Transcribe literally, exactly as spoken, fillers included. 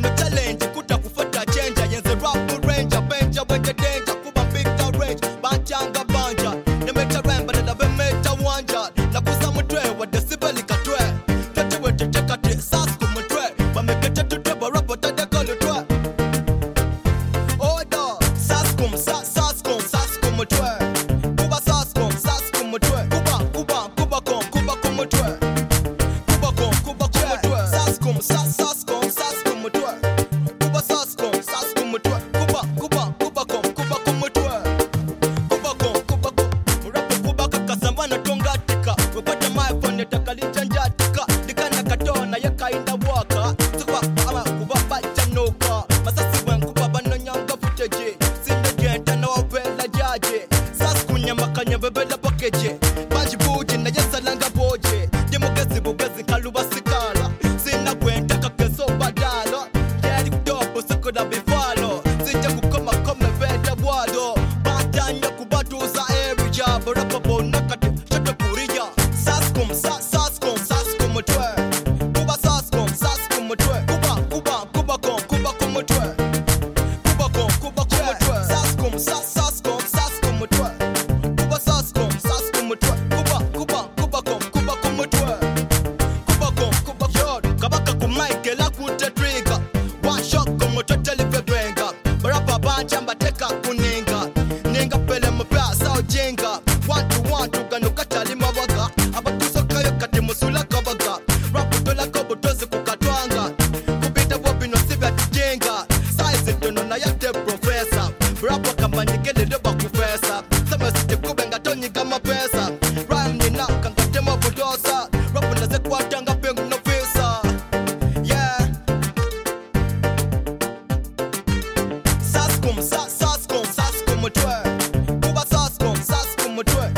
no challenge kuta kufuata change yenze rap ranger benja benja danger kuba big town range banchanga banja nemeta ramba na bemeta wanja na kusamu twe wa decibel katwe tete wete tekate sas kumtwe bameketa tute barapo tade kole twe oda sas kum sas sas kum sas kumtwe kuba sas kum sas kumtwe kuba kuba kuba kum kuba kumtwe kuba kum kuba kumtwe sas kum sas sas kum sas kumtwe kuba sas kum sas kumtwe kuba kuba kuba kum kuba kumtwe kuba kum kuba kum rap kuba kakasamba na tongatika wepata myphone takalijanjatika dikana katona yakainda waka tukwa ama kuba bachanuka masasi wen kuba banonyanga footage sinagenta na wapela jaje sas kunyama kanya bebela package baji buji na yesalanga boje demogezi bugezi kaluba sikala sina kwenda kakeso badalo yali kudopo sikoda bifalo sije kukoma kome beta bwado batanya kubatuza area barapa nakati choto kuriya sas kum sas sas kum sas kum twe kuba sas kum sas kum twe kuba kuba kuba kum kuba kum twe kuba kum kuba kum twe sas kum sas sas kum sas kum twe kuba sas kum sas kum twe kuba kuba kuba kum kuba kum twe kuba kum kuba shot kabaka ku mic la ku trigger one shot kum totally benga barapa banchamba teka kuninga ninga pele mpa sao jenga one to one tuganuka tali mabaga abatusokayo kati musula kabaga rap dola kobo doze kukatwanga kubita bobino sibya tijenga size tono na yate professor rap kamba nyigende doba kufesa sama site kubenga tonyi kama pesa rhyme ni na kangate mabodosa rap ndaze kwatanga pengu no visa yeah sas kum sas sas kum sas kum twe kuba sas kum sas kum twe